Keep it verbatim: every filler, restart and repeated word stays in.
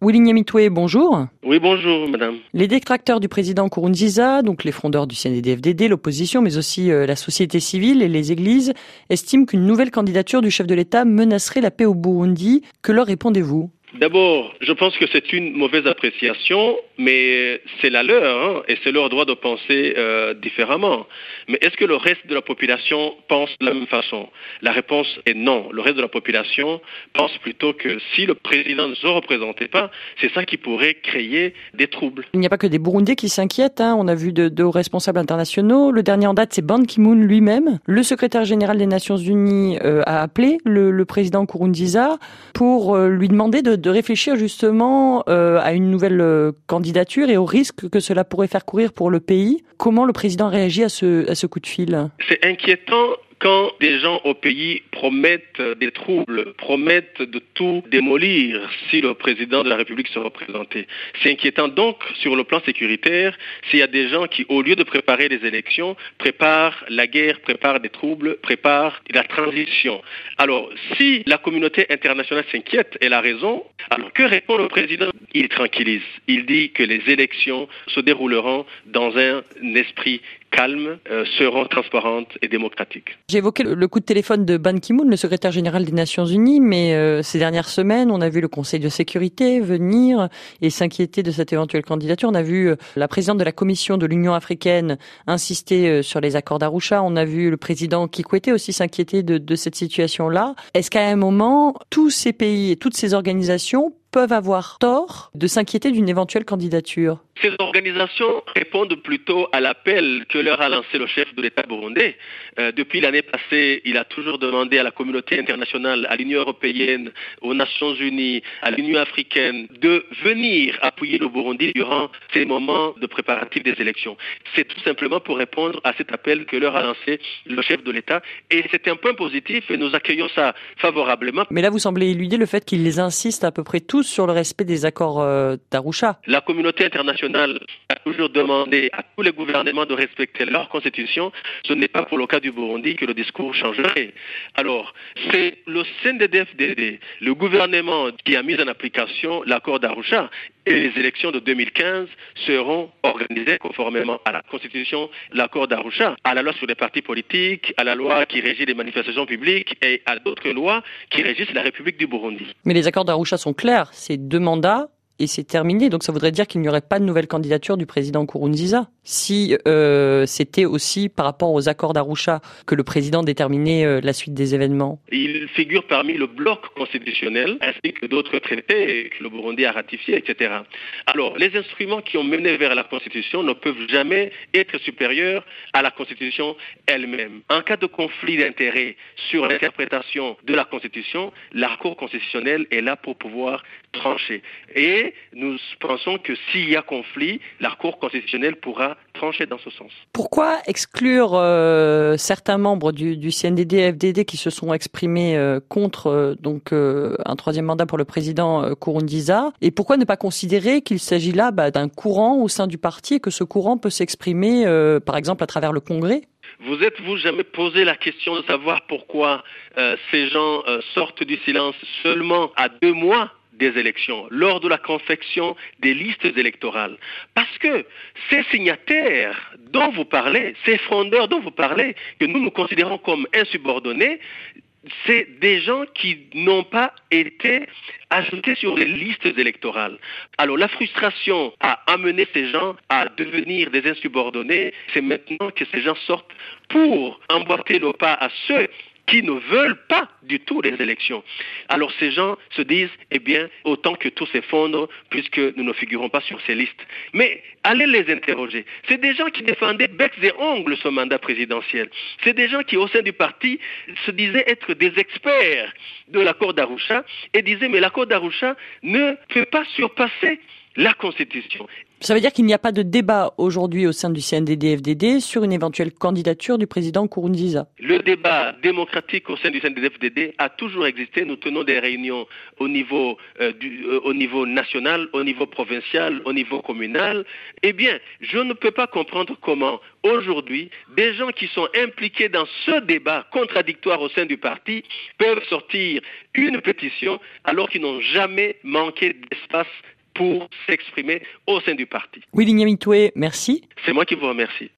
Willy Nyamitwe, bonjour. Oui, bonjour, madame. Les détracteurs du président Nkurunziza, donc les frondeurs du C N D D F D D, l'opposition, mais aussi euh, la société civile et les églises, estiment qu'une nouvelle candidature du chef de l'État menacerait la paix au Burundi. Que leur répondez-vous ? D'abord, je pense que c'est une mauvaise appréciation, mais c'est la leur, hein, et c'est leur droit de penser euh, différemment. Mais est-ce que le reste de la population pense de la même façon ? La réponse est non. Le reste de la population pense plutôt que si le président ne se représentait pas, c'est ça qui pourrait créer des troubles. Il n'y a pas que des Burundais qui s'inquiètent, hein. On a vu de, de hauts responsables internationaux. Le dernier en date, c'est Ban Ki-moon lui-même. Le secrétaire général des Nations Unies euh, a appelé le, le président Nkurunziza pour euh, lui demander de, de réfléchir justement euh, à une nouvelle euh, candidature et au risque que cela pourrait faire courir pour le pays. Comment le président réagit à ce, à ce coup de fil ? C'est inquiétant quand des gens au pays promettent des troubles, promettent de tout démolir si le président de la République se représentait. C'est inquiétant donc sur le plan sécuritaire s'il y a des gens qui, au lieu de préparer les élections, préparent la guerre, préparent des troubles, préparent la transition. Alors, si la communauté internationale s'inquiète, elle a raison, alors que répond le président ? Il tranquillise. Il dit que les élections se dérouleront dans un esprit calme, euh, seront transparentes et démocratiques. J'ai évoqué le, le coup de téléphone de Ban Ki-moon, le secrétaire général des Nations Unies, mais euh, ces dernières semaines, on a vu le Conseil de sécurité venir et s'inquiéter de cette éventuelle candidature. On a vu euh, la présidente de la Commission de l'Union africaine insister euh, sur les accords d'Arusha. On a vu le président Kikwete aussi s'inquiéter de, de cette situation-là. Est-ce qu'à un moment, tous ces pays et toutes ces organisations peuvent avoir tort de s'inquiéter d'une éventuelle candidature ? Ces organisations répondent plutôt à l'appel que leur a lancé le chef de l'État burundais. Euh, depuis l'année passée, il a toujours demandé à la communauté internationale, à l'Union européenne, aux Nations unies, à l'Union africaine, de venir appuyer le Burundi durant ces moments de préparatifs des élections. C'est tout simplement pour répondre à cet appel que leur a lancé le chef de l'État. Et c'est un point positif et nous accueillons ça favorablement. Mais là, vous semblez éluder le fait qu'ils insistent à peu près tous sur le respect des accords euh, d'Arusha. La communauté internationale a toujours demandé à tous les gouvernements de respecter leur constitution. Ce n'est pas pour le cas du Burundi que le discours changerait. Alors, c'est le C N D D F D D, le gouvernement qui a mis en application l'accord d'Arusha, et les élections de deux mille quinze seront organisées conformément à la constitution, l'accord d'Arusha, à la loi sur les partis politiques, à la loi qui régit les manifestations publiques et à d'autres lois qui régissent la République du Burundi. Mais les accords d'Arusha sont clairs, c'est deux mandats et c'est terminé. Donc ça voudrait dire qu'il n'y aurait pas de nouvelle candidature du président Nkurunziza. Si euh, c'était aussi par rapport aux accords d'Arusha que le président déterminait euh, la suite des événements. Il figure parmi le bloc constitutionnel ainsi que d'autres traités que le Burundi a ratifiés, et cetera. Alors, les instruments qui ont mené vers la Constitution ne peuvent jamais être supérieurs à la Constitution elle-même. En cas de conflit d'intérêts sur l'interprétation de la Constitution, la Cour constitutionnelle est là pour pouvoir trancher. Et nous pensons que s'il y a conflit, la Cour constitutionnelle pourra trancher dans ce sens. Pourquoi exclure euh, certains membres du, du C N D D F D D qui se sont exprimés euh, contre euh, donc euh, un troisième mandat pour le président euh, Nkurunziza, et pourquoi ne pas considérer qu'il s'agit là bah, d'un courant au sein du parti et que ce courant peut s'exprimer euh, par exemple à travers le Congrès ? Vous êtes-vous jamais posé la question de savoir pourquoi euh, ces gens euh, sortent du silence seulement à deux mois des élections, lors de la confection des listes électorales? Parce que ces signataires dont vous parlez, ces frondeurs dont vous parlez, que nous nous considérons comme insubordonnés, c'est des gens qui n'ont pas été ajoutés sur les listes électorales. Alors la frustration a amené ces gens à devenir des insubordonnés. C'est maintenant que ces gens sortent pour emboîter le pas à ceux qui ne veulent pas du tout les élections. Alors ces gens se disent, eh bien, autant que tout s'effondre, puisque nous ne figurons pas sur ces listes. Mais allez les interroger. C'est des gens qui défendaient becs et ongles ce mandat présidentiel. C'est des gens qui, au sein du parti, se disaient être des experts de l'accord d'Arusha et disaient, mais l'accord d'Arusha ne peut pas surpasser la Constitution. Ça veut dire qu'il n'y a pas de débat aujourd'hui au sein du C N D D F D D sur une éventuelle candidature du président Nkurunziza. Le débat démocratique au sein du C N D D F D D a toujours existé. Nous tenons des réunions au niveau, euh, du, euh, au niveau national, au niveau provincial, au niveau communal. Eh bien, je ne peux pas comprendre comment aujourd'hui des gens qui sont impliqués dans ce débat contradictoire au sein du parti peuvent sortir une pétition alors qu'ils n'ont jamais manqué d'espace pour s'exprimer au sein du parti. Willy Nyamitwe, merci. C'est moi qui vous remercie.